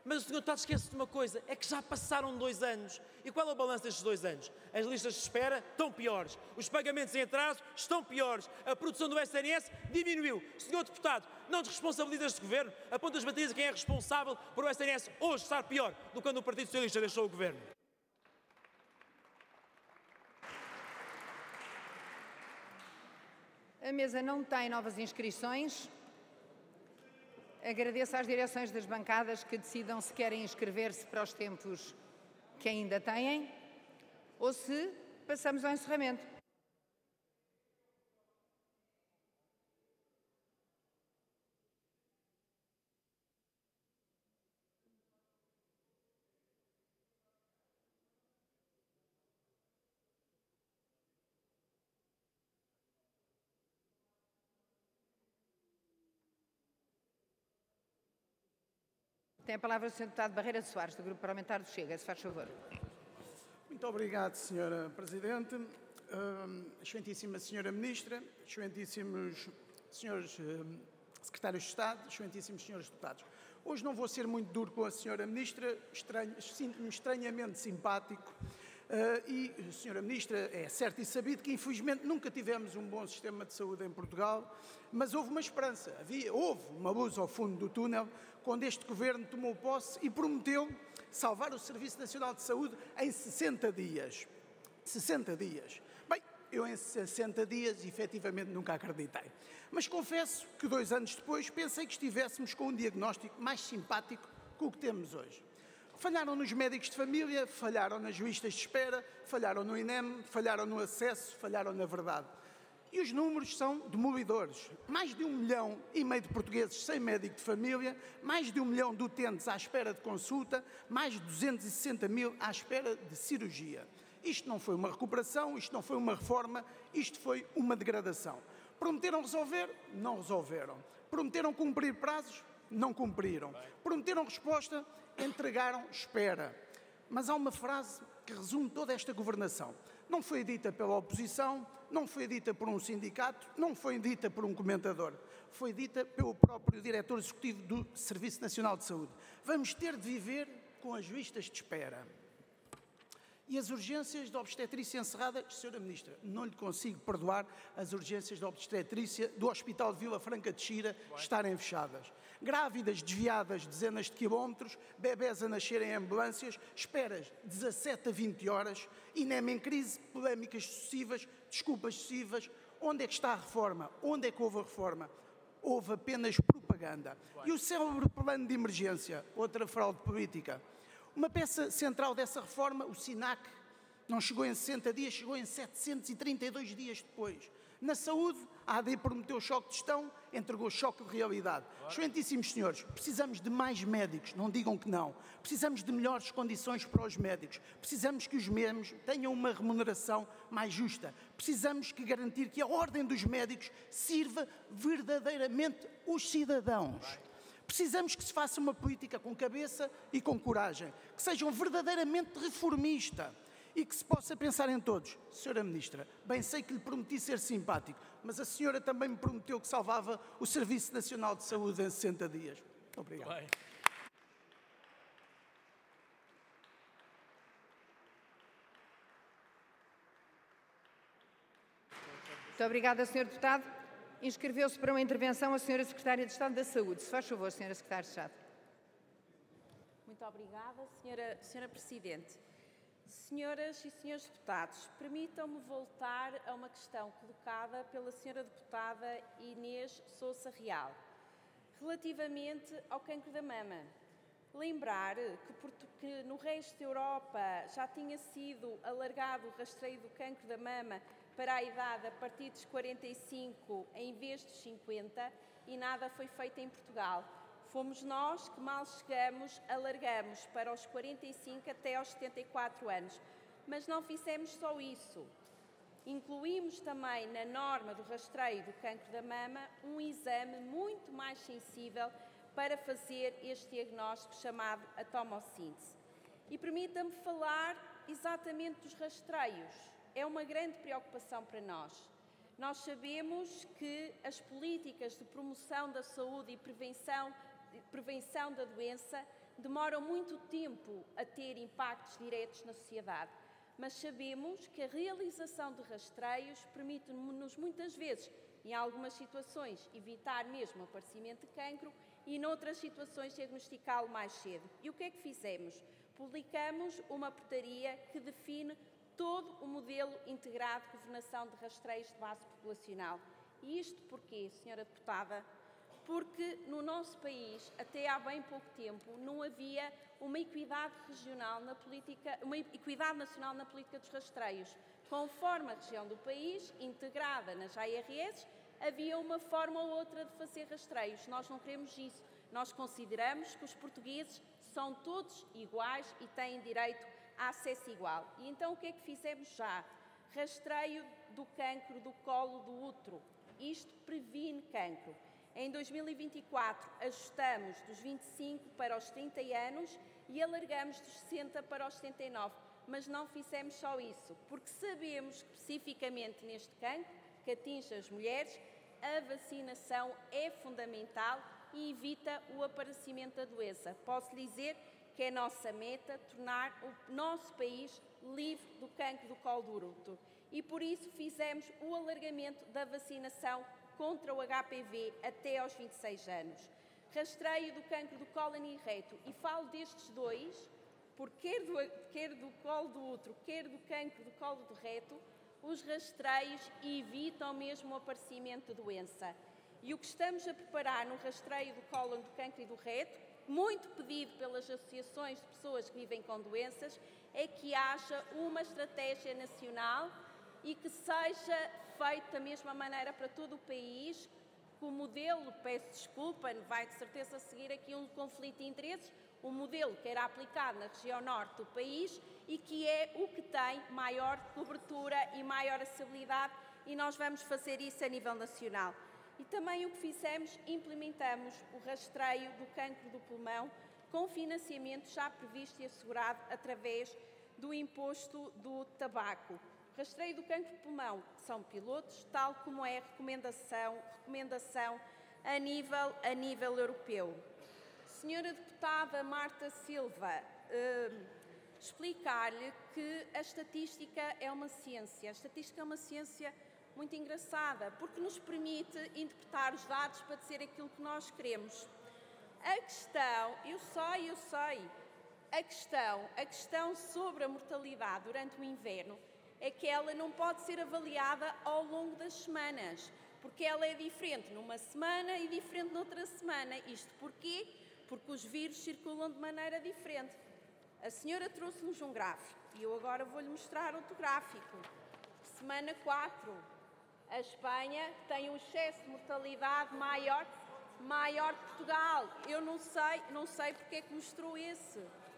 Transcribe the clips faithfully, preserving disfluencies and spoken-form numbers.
Mas o senhor deputado esquece de uma coisa, é que já passaram dois anos. E qual é o balanço destes dois anos? As listas de espera estão piores, os pagamentos em atraso estão piores, a produção do S N S diminuiu. senhor deputado, não desresponsabiliza este governo, aponta as baterias a quem é responsável por o S N S hoje estar pior do que quando o Partido Socialista deixou o governo. A mesa não tem novas inscrições. Agradeço às direções das bancadas que decidam se querem inscrever-se para os tempos que ainda têm ou se passamos ao encerramento. Tem a palavra o senhor deputado Barreira de Soares, do Grupo Parlamentar do Chega. Se faz favor. Muito obrigado, senhora Presidente. Uh, excelentíssima senhora Ministra, excelentíssimos senhores uh, Secretários de Estado, excelentíssimos senhores deputados. Hoje não vou ser muito duro com a senhora Ministra, sinto-me estranhamente simpático. Uh, e, senhora Ministra, é certo e sabido que, infelizmente, nunca tivemos um bom sistema de saúde em Portugal, mas houve uma esperança, havia, houve uma luz ao fundo do túnel, quando este Governo tomou posse e prometeu salvar o Serviço Nacional de Saúde em sessenta dias. sessenta dias. Bem, eu em sessenta dias, efetivamente, nunca acreditei. Mas confesso que, dois anos depois, pensei que estivéssemos com um diagnóstico mais simpático que o que temos hoje. Falharam nos médicos de família, falharam nas listas de espera, falharam no INEM, falharam no acesso, falharam na verdade. E os números são demolidores. Mais de um milhão e meio de portugueses sem médico de família, mais de um milhão de utentes à espera de consulta, mais de duzentos e sessenta mil à espera de cirurgia. Isto não foi uma recuperação, isto não foi uma reforma, isto foi uma degradação. Prometeram resolver? Não resolveram. Prometeram cumprir prazos? Não cumpriram. Prometeram resposta? Entregaram espera. Mas há uma frase que resume toda esta governação. Não foi dita pela oposição, não foi dita por um sindicato, não foi dita por um comentador. Foi dita pelo próprio diretor executivo do Serviço Nacional de Saúde. Vamos ter de viver com as listas de espera. E as urgências de obstetrícia encerradas, senhora Ministra, não lhe consigo perdoar as urgências de obstetrícia do Hospital de Vila Franca de Xira estarem fechadas. Grávidas desviadas dezenas de quilómetros, bebés a nascer em ambulâncias, esperas dezassete a vinte horas, INEM em crise, polémicas sucessivas, desculpas sucessivas. Onde é que está a reforma? Onde é que houve a reforma? Houve apenas propaganda. E o célebre plano de emergência, outra fraude política. Uma peça central dessa reforma, o SINAC, não chegou em sessenta dias, chegou em setecentos e trinta e dois dias depois. Na saúde, a A D prometeu choque de gestão, entregou choque de realidade. Excelentíssimos senhores, precisamos de mais médicos, não digam que não. Precisamos de melhores condições para os médicos. Precisamos que os mesmos tenham uma remuneração mais justa. Precisamos que garantir que a ordem dos médicos sirva verdadeiramente os cidadãos. Precisamos que se faça uma política com cabeça e com coragem, que sejam verdadeiramente reformista e que se possa pensar em todos. Senhora Ministra, bem sei que lhe prometi ser simpático, mas a senhora também me prometeu que salvava o Serviço Nacional de Saúde em sessenta dias. Muito obrigado. Bem. Muito obrigada, senhor deputado. Inscreveu-se para uma intervenção a senhora Secretária de Estado da Saúde. Se faz favor, senhora Secretária de Estado. Muito obrigada, senhora, senhora Presidente. Senhoras e senhores deputados, permitam-me voltar a uma questão colocada pela senhora deputada Inês Sousa Real, relativamente ao cancro da mama. Lembrar que, que no resto da Europa já tinha sido alargado o rastreio do cancro da mama para a idade a partir dos quarenta e cinco em vez dos cinquenta e nada foi feito em Portugal. Fomos nós que mal chegamos, alargamos para os quarenta e cinco até aos setenta e quatro anos. Mas não fizemos só isso. Incluímos também na norma do rastreio do cancro da mama um exame muito mais sensível para fazer este diagnóstico chamado a tomossíntese. E permita-me falar exatamente dos rastreios. É uma grande preocupação para nós. Nós sabemos que as políticas de promoção da saúde e prevenção, prevenção da doença demoram muito tempo a ter impactos diretos na sociedade. Mas sabemos que a realização de rastreios permite-nos muitas vezes, em algumas situações, evitar mesmo o aparecimento de cancro e, noutras situações, diagnosticá-lo mais cedo. E o que é que fizemos? Publicamos uma portaria que define todo o modelo integrado de governação de rastreios de base populacional. E isto porquê, senhora Deputada? Porque no nosso país, até há bem pouco tempo, não havia uma equidade regional na política, uma equidade nacional na política dos rastreios. Conforme a região do país, integrada nas A R S, havia uma forma ou outra de fazer rastreios. Nós não queremos isso. Nós consideramos que os portugueses são todos iguais e têm direito a acesso igual. E então o que é que fizemos já? Rastreio do cancro do colo do útero. Isto previne cancro. Em dois mil e vinte e quatro, ajustamos dos vinte e cinco para os trinta anos e alargamos dos sessenta para os setenta e nove. Mas não fizemos só isso, porque sabemos que, especificamente neste cancro, que atinge as mulheres, a vacinação é fundamental e evita o aparecimento da doença. Posso dizer que é a nossa meta tornar o nosso país livre do cancro do colo do útero. E por isso fizemos o alargamento da vacinação contra o H P V até aos vinte e seis anos. Rastreio do cancro do cólon e reto. E falo destes dois, porque quer do, quer do colo do útero, quer do cancro do colo do reto, os rastreios evitam mesmo o aparecimento de doença. E o que estamos a preparar no rastreio do cólon, do cancro e do reto, muito pedido pelas associações de pessoas que vivem com doenças, é que haja uma estratégia nacional e que seja feito da mesma maneira para todo o país, que o modelo, peço desculpa, vai de certeza seguir aqui um conflito de interesses, o modelo que era aplicado na região norte do país e que é o que tem maior cobertura e maior acessibilidade, e nós vamos fazer isso a nível nacional. E também o que fizemos, implementamos o rastreio do cancro do pulmão com financiamento já previsto e assegurado através do imposto do tabaco. Rastreio do cancro de pulmão são pilotos, tal como é a recomendação, recomendação a nível, a nível europeu. Senhora Deputada Marta Silva, eh, explicar-lhe que a estatística é uma ciência. A estatística é uma ciência muito engraçada, porque nos permite interpretar os dados para dizer aquilo que nós queremos. A questão, eu sei, eu sei, a questão, a questão sobre a mortalidade durante o inverno é que ela não pode ser avaliada ao longo das semanas, porque ela é diferente numa semana e diferente noutra semana. Isto porquê? Porque os vírus circulam de maneira diferente. A senhora trouxe-nos um gráfico e eu agora vou-lhe mostrar outro gráfico. Semana quatro. A Espanha tem um excesso de mortalidade maior, maior que Portugal. Eu não sei, não sei porque é que mostrou esse.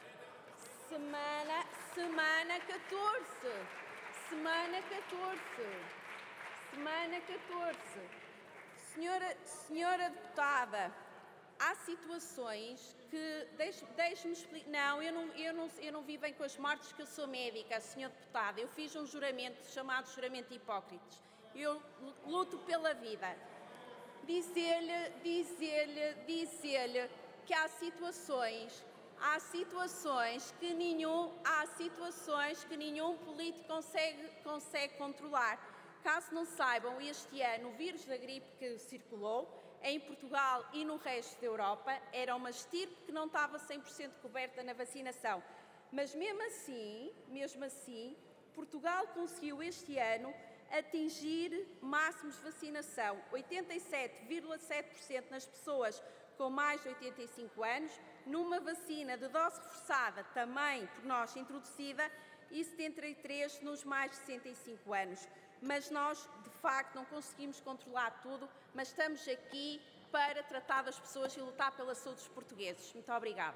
Semana, semana catorze. Semana catorze. Semana catorze. Senhora, senhora Deputada, há situações que... Deixe-me deixe explicar... Não eu, não, eu, não, eu não vivo bem com as mortes, que eu sou médica, senhora Deputada. Eu fiz um juramento chamado juramento de Hipócrates. Eu luto pela vida. Dizer-lhe, dizer-lhe, dizer-lhe que há situações, há situações que nenhum, há situações que nenhum político consegue, consegue controlar. Caso não saibam, este ano o vírus da gripe que circulou em Portugal e no resto da Europa era uma estirpe que não estava cem por cento coberta na vacinação. Mas mesmo assim, mesmo assim, Portugal conseguiu este ano atingir máximos de vacinação, oitenta e sete vírgula sete por cento nas pessoas com mais de oitenta e cinco anos, numa vacina de dose reforçada, também por nós introduzida, e setenta e três nos mais de sessenta e cinco anos. Mas nós, de facto, não conseguimos controlar tudo, mas estamos aqui para tratar das pessoas e lutar pela saúde dos portugueses. Muito obrigada.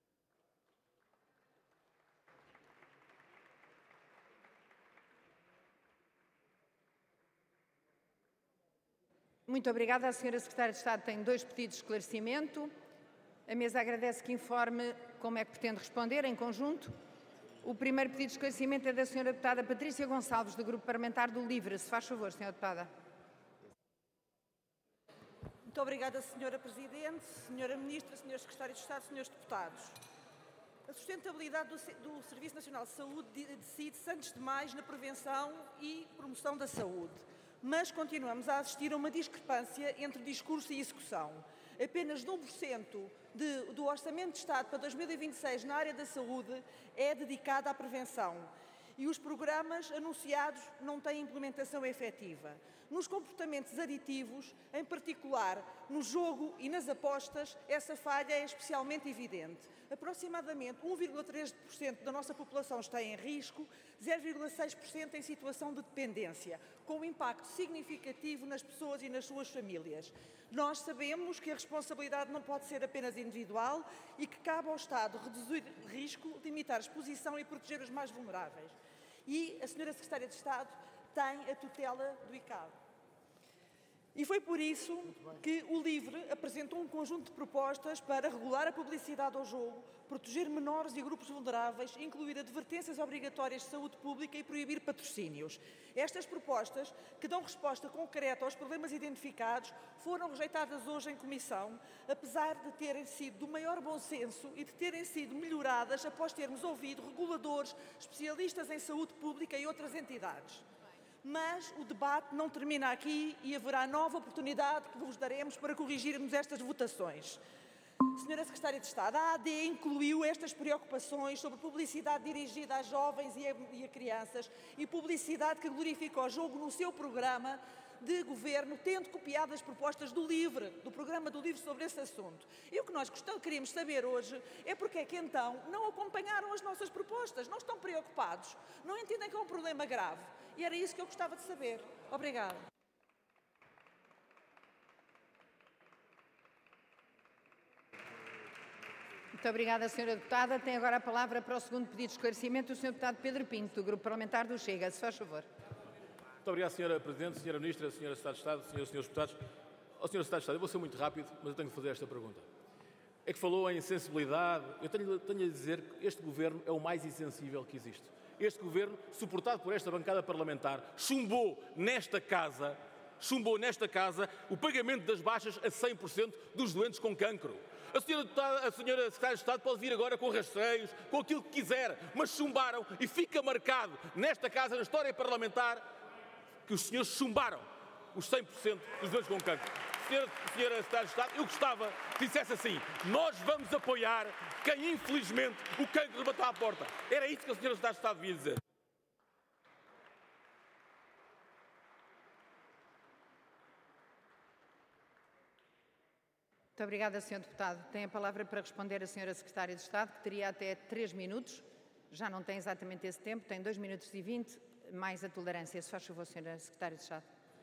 Muito obrigada. A senhora Secretária de Estado tem dois pedidos de esclarecimento. A mesa agradece que informe como é que pretende responder em conjunto. O primeiro pedido de esclarecimento é da senhora Deputada Patrícia Gonçalves, do Grupo Parlamentar do LIVRE. Se faz favor, senhora Deputada. Muito obrigada, senhora Presidente, senhora Ministra, senhores Secretários de Estado, senhores Deputados. sustentabilidade do, do Serviço Nacional de Saúde decide-se, antes de mais, na prevenção e promoção da saúde. Mas continuamos a assistir a uma discrepância entre discurso e execução. Apenas um por cento de, do Orçamento de Estado para dois mil e vinte e seis na área da saúde é dedicado à prevenção. E os programas anunciados não têm implementação efetiva. Nos comportamentos aditivos, em particular no jogo e nas apostas, essa falha é especialmente evidente. Aproximadamente um vírgula três por cento da nossa população está em risco, zero vírgula seis por cento em situação de dependência, com um impacto significativo nas pessoas e nas suas famílias. Nós sabemos que a responsabilidade não pode ser apenas individual e que cabe ao Estado reduzir risco, limitar a exposição e proteger os mais vulneráveis. E a senhora Secretária de Estado tem a tutela do I C A D. E foi por isso que o LIVRE apresentou um conjunto de propostas para regular a publicidade ao jogo, proteger menores e grupos vulneráveis, incluir advertências obrigatórias de saúde pública e proibir patrocínios. Estas propostas, que dão resposta concreta aos problemas identificados, foram rejeitadas hoje em comissão, apesar de terem sido do maior bom senso e de terem sido melhoradas após termos ouvido reguladores, especialistas em saúde pública e outras entidades. Mas o debate não termina aqui e haverá nova oportunidade que vos daremos para corrigirmos estas votações. Senhora Secretária de Estado, a A D incluiu estas preocupações sobre publicidade dirigida a jovens e a, e a crianças e publicidade que glorifica o jogo no seu programa de governo, tendo copiado as propostas do LIVRE, do programa do LIVRE sobre esse assunto. E o que nós gostamos, queríamos saber hoje é porque é que então não acompanharam as nossas propostas, não estão preocupados, não entendem que é um problema grave. E era isso que eu gostava de saber. Obrigada. Muito obrigada, senhora Deputada. Tem agora a palavra para o segundo pedido de esclarecimento o senhor Deputado Pedro Pinto, do Grupo Parlamentar do Chega. Se faz favor. Muito obrigado, senhora Presidente, senhora Ministra, senhora Secretária de Estado, senhoras e senhores deputados. Oh, senhora Secretária de Estado, eu vou ser muito rápido, mas eu tenho que fazer esta pergunta. É que falou em sensibilidade. Eu tenho, tenho a dizer que este Governo é o mais insensível que existe. Este Governo, suportado por esta bancada parlamentar, chumbou nesta Casa, chumbou nesta Casa o pagamento das baixas a cem por cento dos doentes com cancro. A senhora, deputada, a senhora Secretária de Estado pode vir agora com rastreios, com aquilo que quiser, mas chumbaram e fica marcado nesta Casa, na história parlamentar, que os senhores chumbaram os cem por cento dos doentes com cancro. Senhora, senhora Secretária de Estado, eu gostava que dissesse assim: nós vamos apoiar quem, infelizmente, o cancro bateu à porta. Era isso que a senhora Secretária de Estado devia dizer. Muito obrigada, senhor Deputado. Tem a palavra para responder a senhora Secretária de Estado, que teria até três minutos. Já não tem exatamente esse tempo, tem dois minutos e vinte, mais a tolerância. Se faz favor, senhora Secretária de Estado.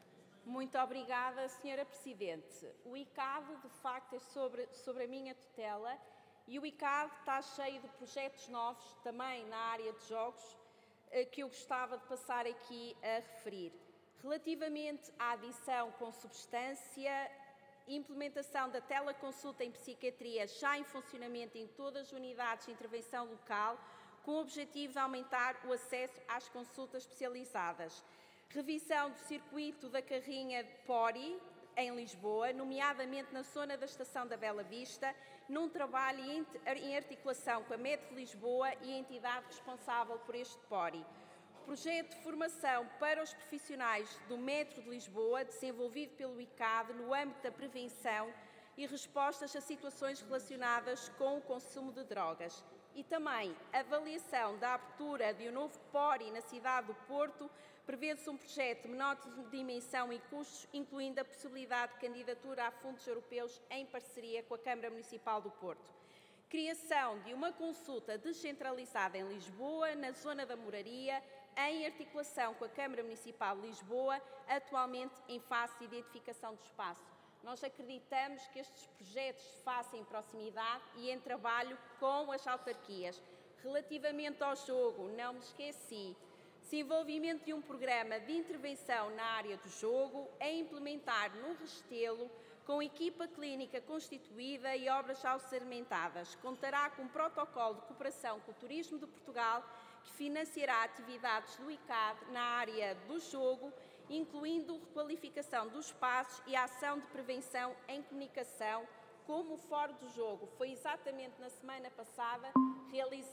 Muito obrigada, senhora Presidente. O I C A D, de facto, é sobre, sobre a minha tutela e o I C A D está cheio de projetos novos, também na área de jogos, que eu gostava de passar aqui a referir. Relativamente à adição com substância, implementação da teleconsulta em psiquiatria já em funcionamento em todas as unidades de intervenção local, com o objetivo de aumentar o acesso às consultas especializadas. Revisão do circuito da carrinha de Pori, em Lisboa, nomeadamente na zona da Estação da Bela Vista, num trabalho em articulação com a Met de Lisboa e a entidade responsável por este Pori. Projeto de formação para os profissionais do Metro de Lisboa, desenvolvido pelo I C A D no âmbito da prevenção e respostas a situações relacionadas com o consumo de drogas. E também avaliação da abertura de um novo Pori na cidade do Porto, prevê-se um projeto de menor dimensão e custos, incluindo a possibilidade de candidatura a fundos europeus em parceria com a Câmara Municipal do Porto. Criação de uma consulta descentralizada em Lisboa, na zona da Moraria, em articulação com a Câmara Municipal de Lisboa, atualmente em fase de identificação do espaço. Nós acreditamos que estes projetos se façam em proximidade e em trabalho com as autarquias. Relativamente ao jogo, não me esqueci, desenvolvimento de um programa de intervenção na área do jogo, a implementar no Restelo, com equipa clínica constituída e obras já orçamentadas. Contará com um protocolo de cooperação com o Turismo de Portugal, que financiará atividades do I C A D na área do jogo, incluindo requalificação dos espaços e ação de prevenção em comunicação, como o Fórum do Jogo. Foi exatamente na semana passada realizar